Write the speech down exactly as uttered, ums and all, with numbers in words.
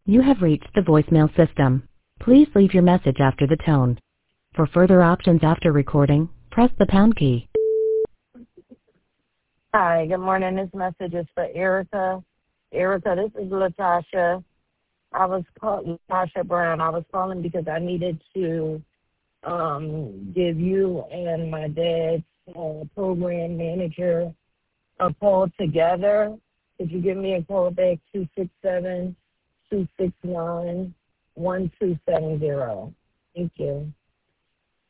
You have reached the voicemail system. Please leave your message after the tone. For further options after recording, press the pound key. Hi, good morning. This message is for Erica. Erica, this is Latasha. I was called Latasha Brown. I was calling because I needed to um, give you and my dad's uh, program manager a call together. Could you give me a call back, two six seven, two six nine, one two seven zero? Thank you.